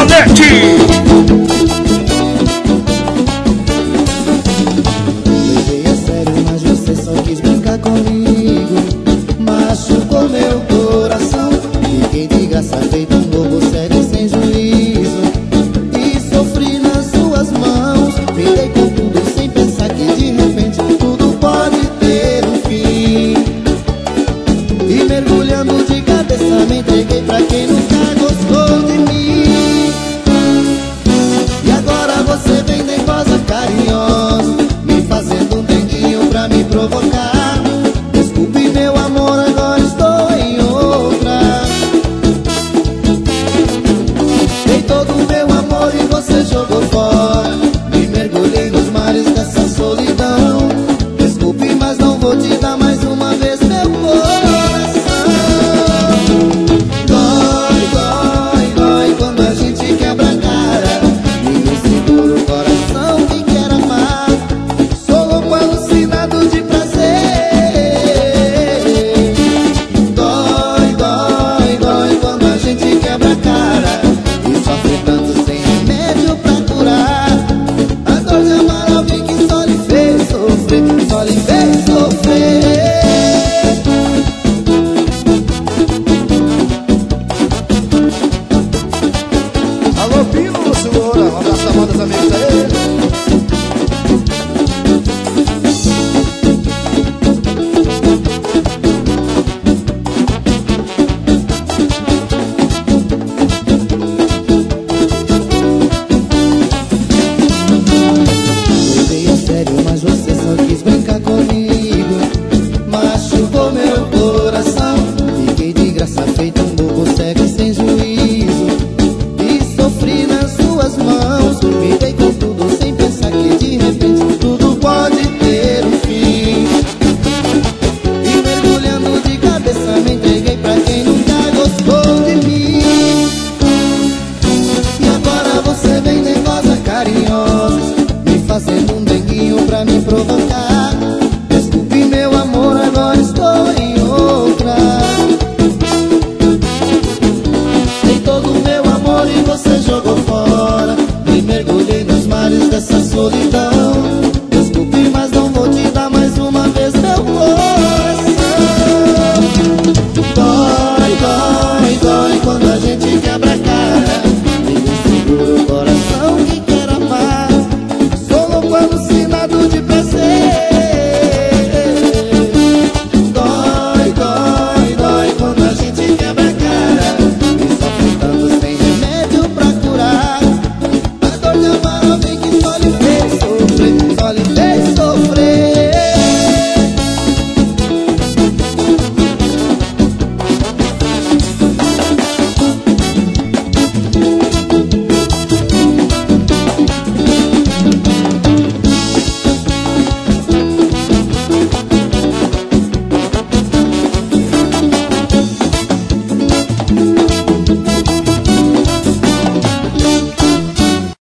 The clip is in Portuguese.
Salete. Levei a sério, mas você só quis brincar comigo. Machucou meu coração. Fiquei de graça feito um lobo cego sem juízo. E sofri nas suas mãos. Brindei com tudo sem pensar que de repente tudo pode ter um fim. E mergulhando de cabeça me entreguei pra quem nunca gostou de mim. E agora você vem nervosa, carinhosa, me fazendo um denguinho pra me provocar. Desculpe meu amor, agora estou em outra. Dei todo o meu amor e você jogou fora. Me mergulhei nos mares dessa solidão. Desculpe, mas não vou te dar mais uma vez meu coração. Dói, dói, dói quando a gente quebra a cara. Ninguém segura o coração que quer amar. Sou louco alucinado de prazer. Dói, dói, dói quando a gente quebra a cara e sofre tanto sem remédio pra curar. A dor de amar alguém que só lhe fez sofrer, só lhe fez sofrer. Alô, Pino, senhora. Um abraço da moda dos amigos aí. Levei a sério, mas você só quis brincar comigo. Machucou meu coração. Fiquei de graça feito